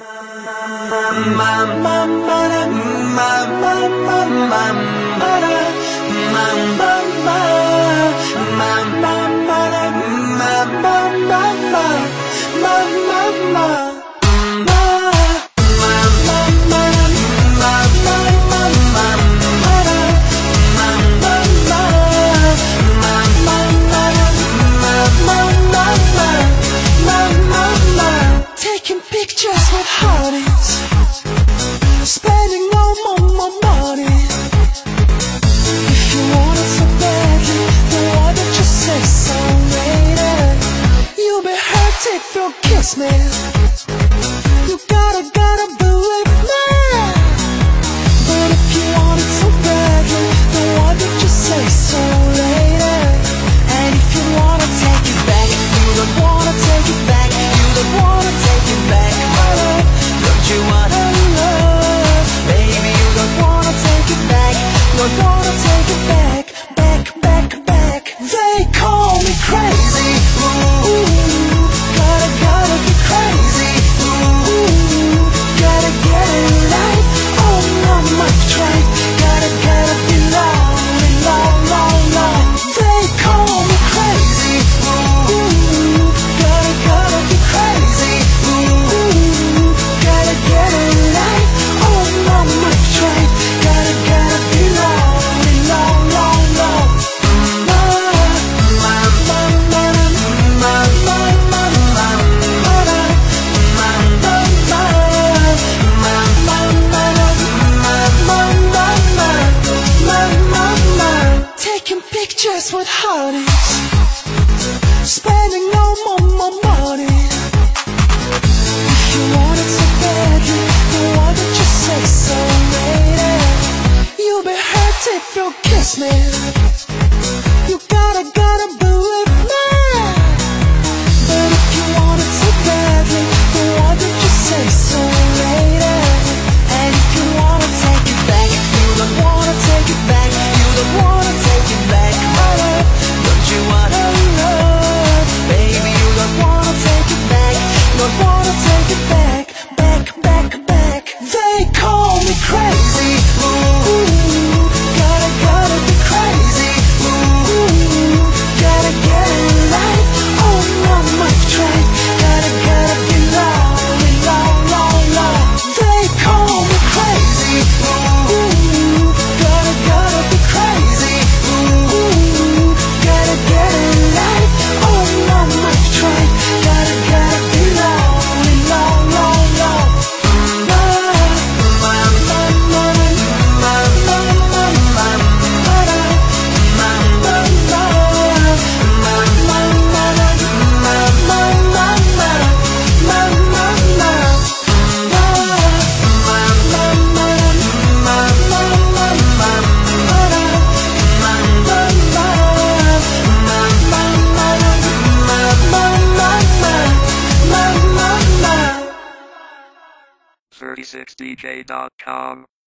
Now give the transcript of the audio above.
Taking pictures with hotties, spending no more money. If you want it so badly, then why don't you say so, lady? You'll be hurt if you kiss me. You gotta believe me. But if you want it so badly, then why don't you say so, lady? And if you wanna take it back, you don't wanna take it back, you don't wanna take it back, my love. Don't you wanna love? Baby, you don't wanna take it back, don't wanna take it back, back. They call me crazy, ooh, gotta be crazy, ooh, gotta get it right. Oh no, my tried, gotta be lonely, long. They call me crazy, ooh, gotta be crazy, ooh, gotta get it right. Oh no, my tried, gotta be lonely, long. Taking pictures with hotties, spending no more money. If you want it so badly, then why don't you say so, lady? You'll be hurt if you kiss me. You gotta believe me. But if you want it so badly, then why don't you say so, lady? And if you wanna take it back, you don't wanna take it back, you don't wanna take it back, my love. Don't you wanna love? Baby, you don't wanna take it back, don't wanna take it back, back. They call me crazy, ooh, gotta be crazy, ooh, gotta get it right. Oh no, my tried, gotta be lonely, long. They call me crazy, ooh, gotta be crazy, ooh, gotta get it right. Oh no, my tried, gotta be lonely, long. .36dj.com